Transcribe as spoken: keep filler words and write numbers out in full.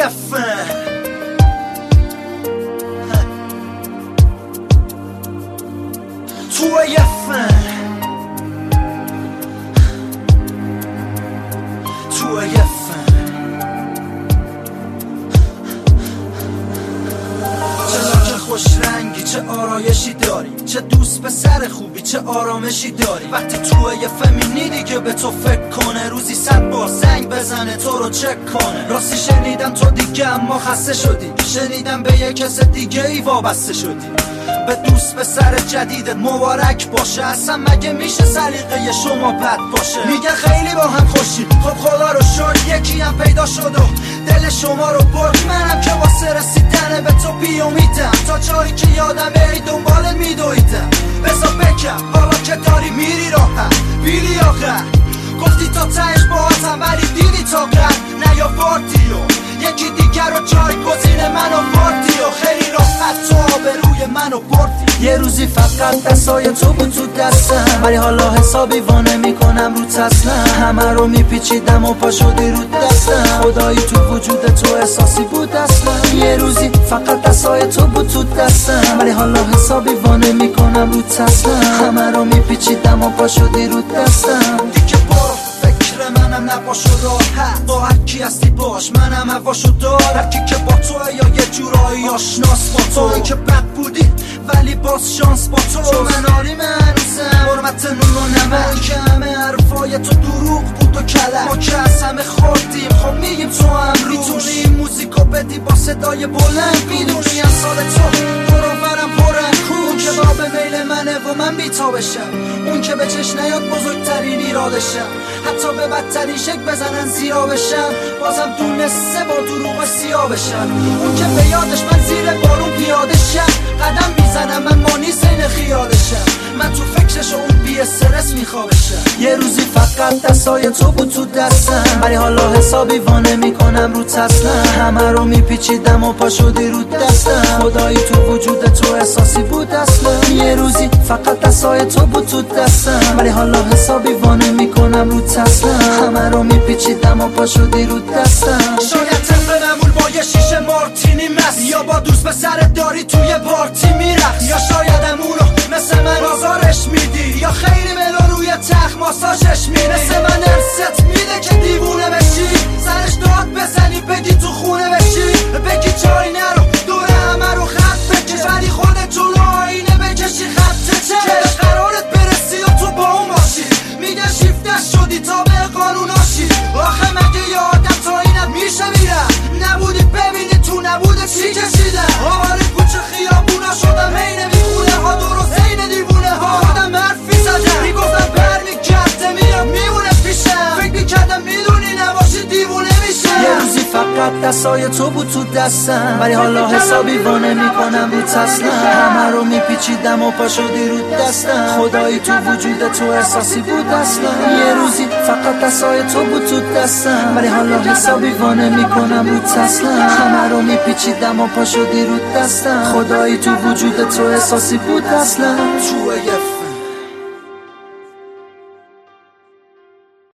فن توی فن توی فن خوش رنگی، چه آرایشی داری، چه دوست به سر خوبی، چه آرامشی داری. وقتی تو یه فمینیدی که به تو فکر کنه، روزی صد بار زنگ بزنه تو رو چک کنه. راستی شنیدم تو دیگه اما خسته شدی، شنیدم به یه کس دیگه ای وابسته شدی. به دوست به سر جدیدت مبارک باشه، اصلا مگه میشه سلیقه شما بد باشه؟ میگن خیلی با هم خوشی، خب خدا رو شکر یکی هم پیدا شد و دل شما رو برد. منم که واسه رسیدن به تو بیامیدم، تا جایی که یادم ای دنبالت میدویدم. بذار بکم حالا که داری میری راحت، بیلی آخر گفتی تا تهش باهاتم ولی دیدی تا قد نیاوردی و یکی دیگر رو جایگزین من آوردی و خیلی راحت تو آبروی منو بردی. یه روزی فقط دستای تو بود تو دستم، ولی حالا حسابی وانه میکنم رو تسلم. همه رو میپیچیدم و پا شدی رو دستم، خدایی تو وجود تو احساسی بود اصلا. یه روزی فقط دستای تو بود تو دستم، ولی حالا حسابی وانه میکنم رو تسلم. همه رو میپیچیدم و پا شدی رو دستم. دیگه برو منم نباشو راحت، با هر کی هستی باش، منم هواشو دارم. کی که با توه یا یه جورایی آشناس با تو، این که بد بودی ولی باز شانس با تو. چون من آریم هنوزم حرمت نون و نمک، که همه حرفای تو دروغ بود و کلک. ما که از همه خوردیم خب میگیم تو هم روش، میتونی این موزیکو بدی با صدای بلند. میدونی از سال تو دورورم پرن کون، که با به میل منه و من بیتا بشم. اون که به چش نیاد بزرگترین ایرادشم، حتی به بدترین شک بزنن زیرا بشم، بازم دونسته با دروغ سیاه بشم. اون که به یادش من زیر بارون پیاده شم، قدم میزنم من مانی سین خیالشم. من تو فکرش و اون بی استرس میخوابشم. یه روزی فقط دستای تو بود تو دستم، ولی حالا حسابی وانه میکنم رو تسلم. همه رو میپیچیدم و پا شدی رو دستم، خدایی تو وجود تو احساسی بود اصلا. یه روزی فقط دستای تو بود تو دستم، ولی حالا حسابی وانه میکنم رو تسلم. همه رو میپیچیدم و پا شدی رو دستم. شاید طبق معمول با یه شیشه مارتینی مست، یا با دوست به سرت داری توی پارتی میرقص، یا شاید امونو مثل من آزارش میدی، یا خیلی ملو روی تخت ماساژش میدی. مثل من ارست میده که دیوونه بشی، سرش داد بزنی بگی تو خونه بشی، بگی جایی نرو دوره همه رو خط بکش، ولی خودت جلو آینه بکشی خط چش. قرارت برسی و تو با اون باشی، میگن شیفتش شدی تا به قانون آشی. آخه مگه یه آدم تا اینت میشه میرم؟ نبودی ببینی تو نبوده چی کشیدم. آواره کوچه خیابونا شدم عین میخونه ها، درست عین دیوونه ها. خودم حرفی زدم میگفتم برمیگرده میرم میمونه پیشم، فکر میکردم میدونی نباشی دیوونه میشم. یه روزی فقط دستای تو بود تو دستم، ولی حالا حسابی وانه میکنم رو تسلم. همه رو میپیچیدم و پا شدی رو دستم، خدایی تو وجود تو احساسی بود اصلا. یه روزی فقط دستای تو بود تو دستم، ولی حالا حسابی وانه میکنم رو تسلم. همه رو میپیچیدم و پا شدی رو دستم، خدایی تو وجود تو احساسی بود اصلا. تو